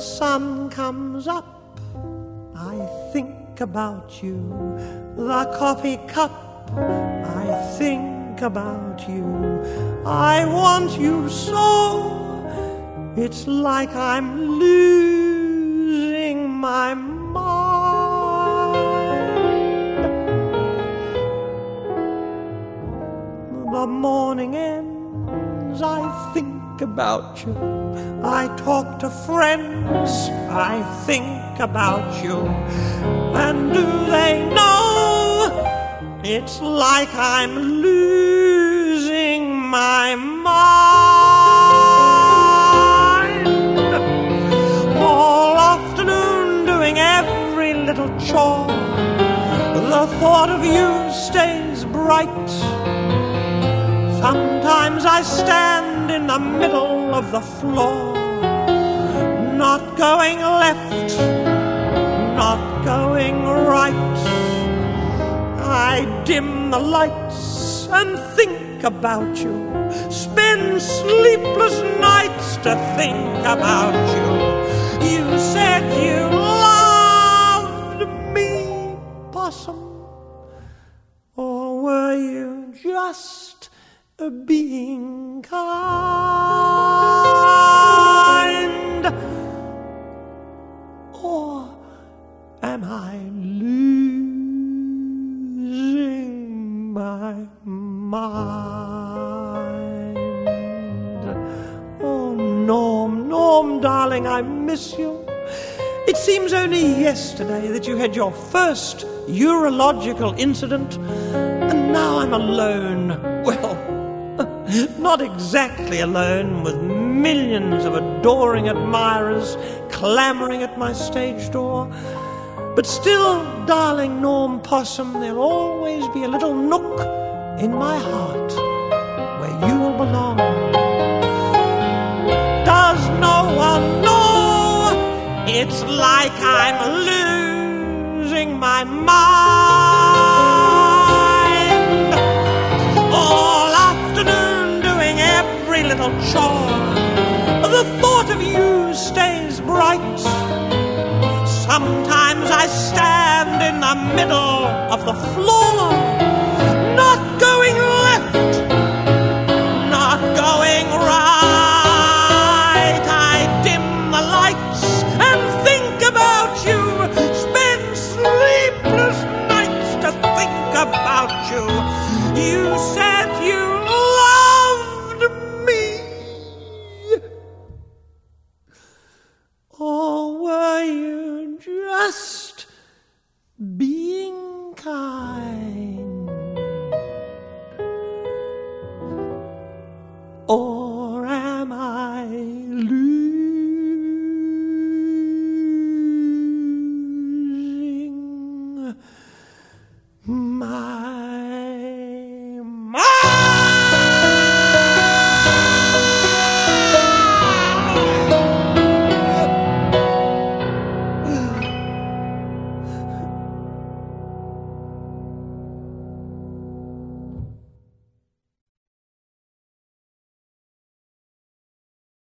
sun comes up, I think about you. The coffee cup, I think about you. I want you so, it's like I'm losing my mind. The morning ends, I think about you. I talk to friends, I think about you. And do they know it's like I'm losing my mind? All afternoon doing every little chore, the thought of you stays bright. Sometimes I stand in the middle of the floor, not going left, not going right. I dim the lights and think about you, spend sleepless nights to think about you. You said you loved me, Possum, or were you just being kind? Or am I losing my mind? Oh, Norm, Norm, darling, I miss you. It seems only yesterday that you had your first urological incident, and now I'm alone. Well, not exactly alone, with millions of adoring admirers clamoring at my stage door. But still, darling Norm Possum, there'll always be a little nook in my heart where you will belong. Does no one know it's like I'm losing my mind? All afternoon doing every little chore, the thought of you stays bright. Sometimes I stand in the middle of the floor,